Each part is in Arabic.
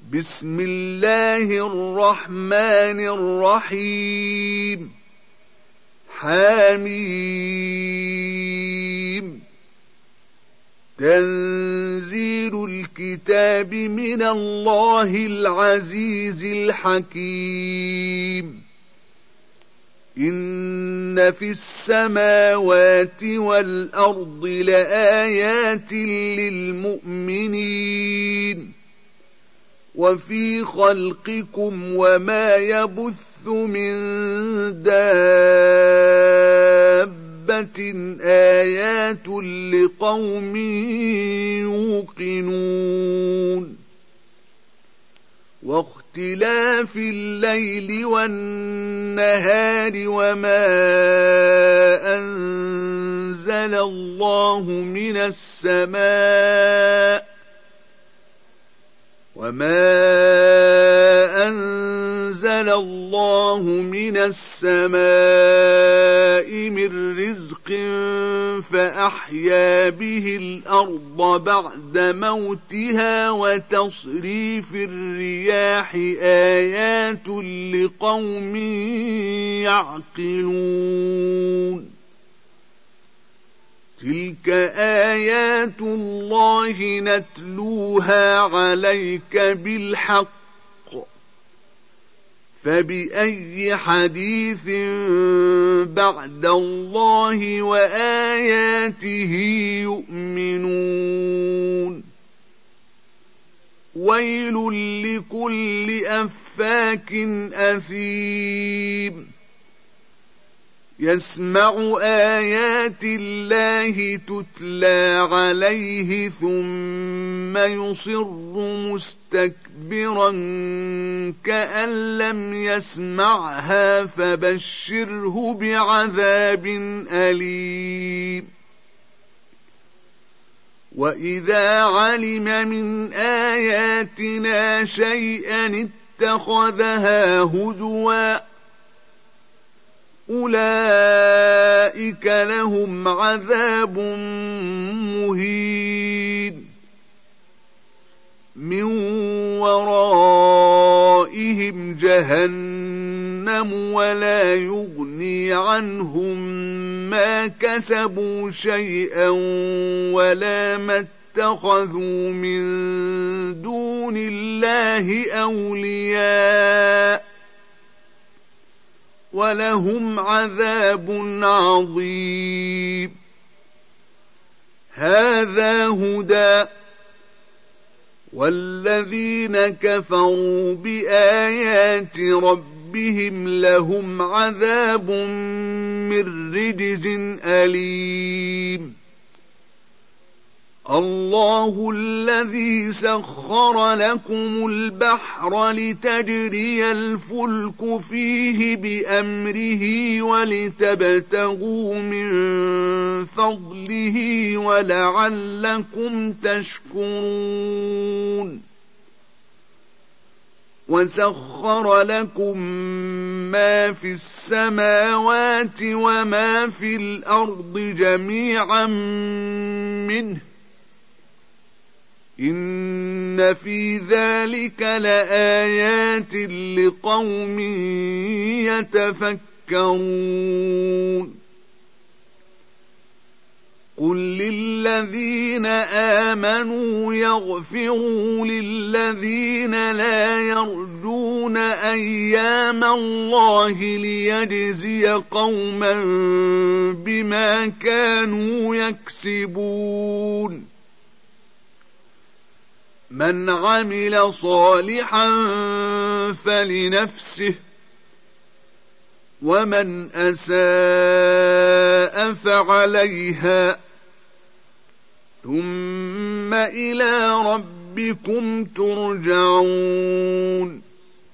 بسم الله الرحمن الرحيم حميم تنزيل الكتاب من الله العزيز الحكيم إن في السماوات والأرض لآيات للمؤمنين وفي خلقكم وما يبث من دابة آيات لقوم يوقنون واختلاف الليل والنهار وما أنزل الله من السماء من رزق فأحيا به الأرض بعد موتها وتصريف الرياح آيات لقوم يعقلون تلك آيات الله نتلوها عليك بالحق فبأي حديث بعد الله وآياته يؤمنون ويل لكل أفاك أثيم يسمع آيات الله تتلى عليه ثم يصر مستكبرا كأن لم يسمعها فبشره بعذاب أليم وإذا علم من آياتنا شيئا اتخذها هزوا أولئك لهم عذاب مهين من ورائهم جهنم ولا يغني عنهم ما كسبوا شيئا ولا ما اتخذوا من دون الله أولياء ولهم عذاب عظيم هذا هدى والذين كفروا بآيات ربهم لهم عذاب من رجز أليم الله الذي سخر لكم البحر لتجري الفلك فيه بأمره ولتبتغوا من فضله ولعلكم تشكرون وسخر لكم ما في السماوات وما في الأرض جميعا منه إن في ذلك لآيات لقوم يتفكرون قل للذين آمنوا يغفروا للذين لا يرجون أيام الله ليجزي قوما بما كانوا يكسبون من عمل صالحا فلنفسه ومن أساء فعليها ثم إلى ربكم ترجعون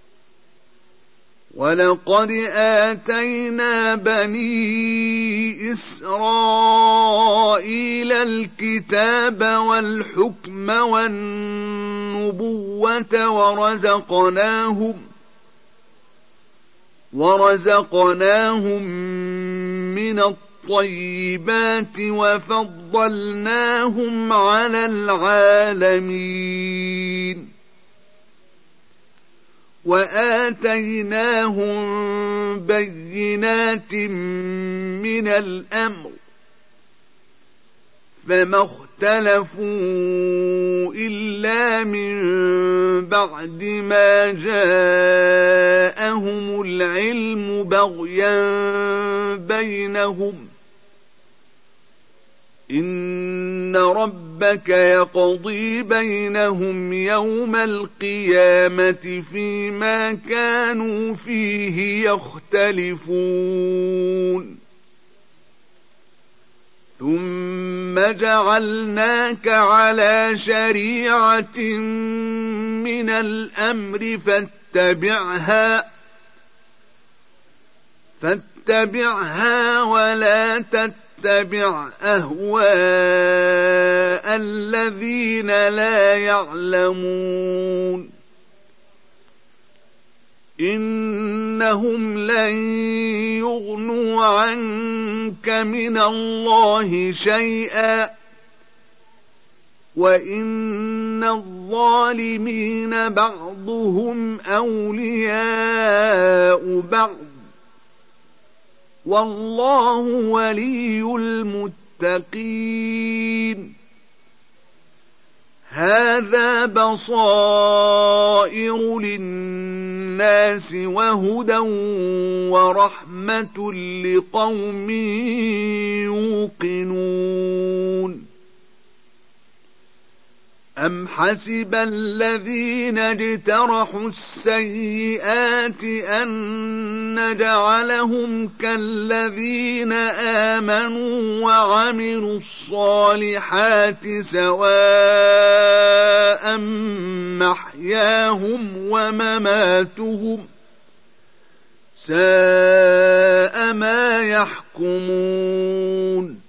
ولقد آتينا بني إسرائيل الكتاب والحكم والنبوة ورزقناهم من الطيبات وفضلناهم على العالمين وآتيناهم بينات من الأمر فما اختلفوا إلا من بعد ما جاءهم العلم بغيا بينهم إن ربك يقضي بينهم يوم القيامة فيما كانوا فيه يختلفون ثم جعلناك على شريعة من الأمر فاتبعها ولا تتبع أهواء الذين لا يعلمون إنهم لن يغنوا عنك من الله شيئا وإن الظالمين بعضهم أولياء بعض والله ولي المتقين هذا بصائر للناس وهدى ورحمة لقوم يوقنون أم حسب الذين اجترحوا السيئات أن نجعلهم كالذين آمنوا وعملوا الصالحات سواء محياهم ومماتهم ساء ما يحكمون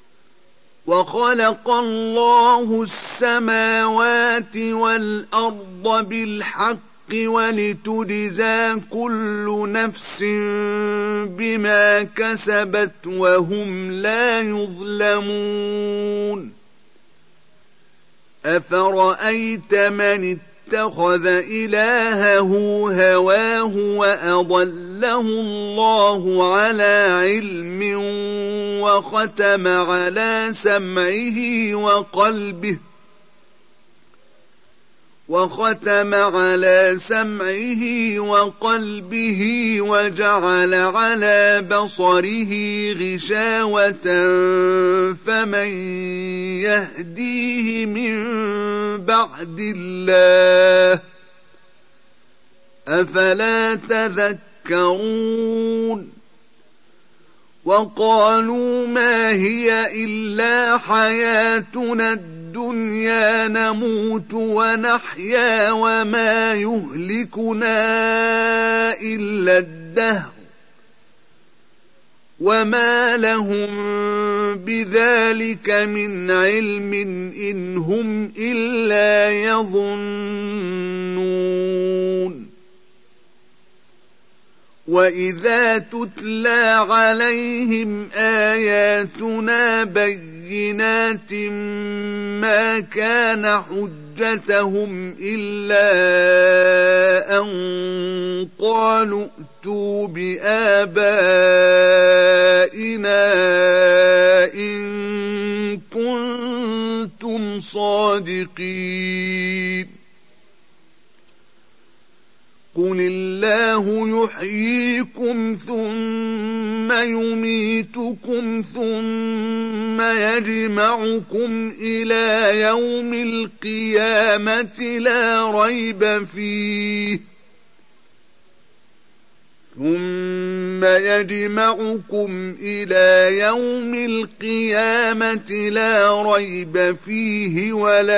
وخلق الله السماوات والأرض بالحق ولتجزى كل نفس بما كسبت وهم لا يظلمون أفرأيت من اتخذ إلهه هواه وأضله الله على علم وختم على سمعه وقلبه وجعل على بصره غشاوة فمن يهديه من بعد الله أفلا تذكرون وقالوا ما هي إلا حياتنا الدنيا نموت ونحيا وما يهلكنا إلا الدهر وما لهم بذلك من علم إن هم إلا يظنون وإذا تتلى عليهم آياتنا بينات ما كان حجتهم إلا أن قالوا ائتوا بآبائنا إن كنتم صادقين قل الله يحييكم ثم يميتكم ثم يجمعكم إلى يوم القيامة لا ريب فيه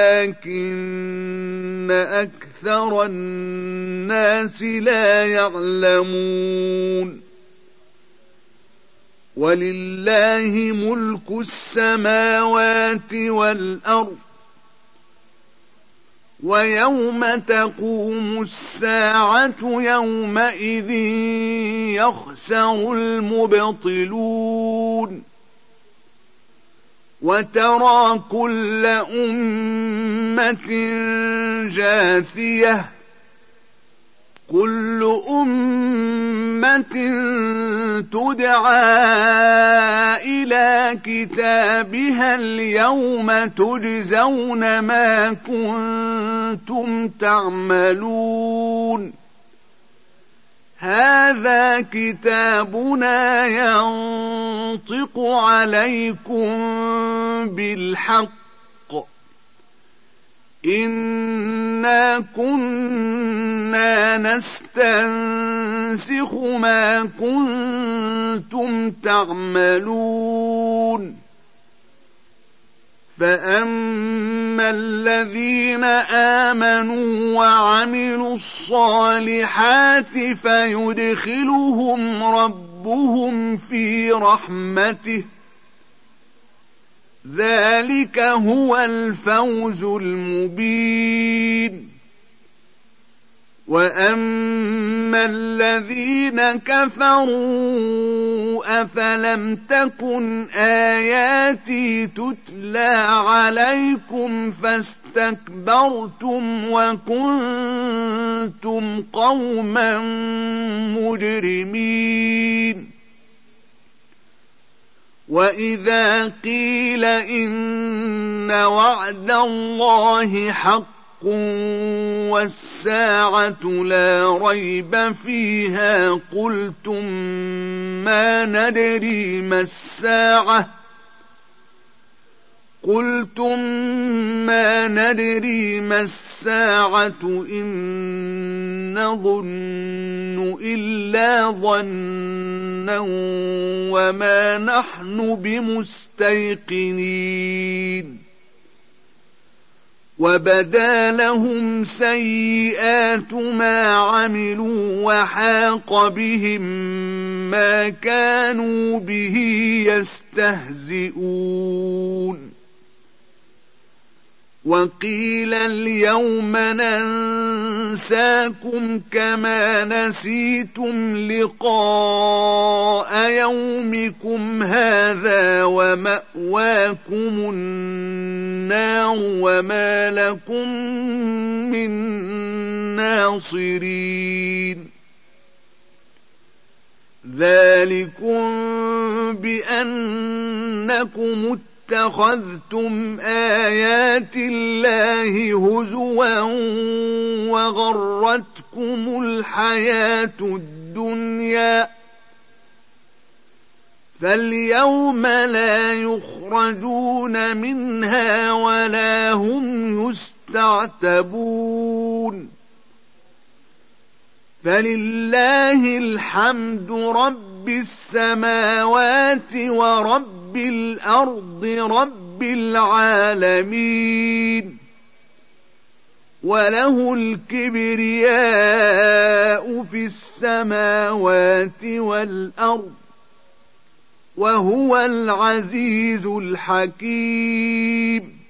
ولكن أكثر الناس لا يعلمون ولله ملك السماوات والأرض ويوم تقوم الساعة يومئذ يخسر المبطلون وترى كل أمة جاثية كل أمة تدعى إلى كتابها اليوم تجزون ما كنتم تعملون هذا كتابنا ينطق عليكم بالحق إنا كنا نستنسخ ما كنتم تعملون فأما الذين آمنوا وعملوا الصالحات فيدخلهم ربهم في رحمته ذلك هو الفوز المبين وأما الذين كفروا أفلم تكن آياتي تتلى عليكم فاستكبرتم وكنتم قوما مجرمين وإذا قيل إن وعد الله حق والساعة لا ريب فيها قلتم ما ندري ما الساعة إن نظن إلا ظنا وما نحن بمستيقنين وبدا لهم سيئات ما عملوا وحاق بهم ما كانوا به يستهزئون وقيل اليوم ننساكم كما نسيتم لقاء يومكم هذا ومأواكم النار وما لكم من ناصرين ذلكم بأنكم اتخذتم آيات الله هزوا وغرتكم الحياة الدنيا فاليوم لا يخرجون منها ولا هم يستعتبون فلله الحمد رب السماوات ورب الأرض رب العالمين وله الكبرياء في السماوات والأرض وهو العزيز الحكيم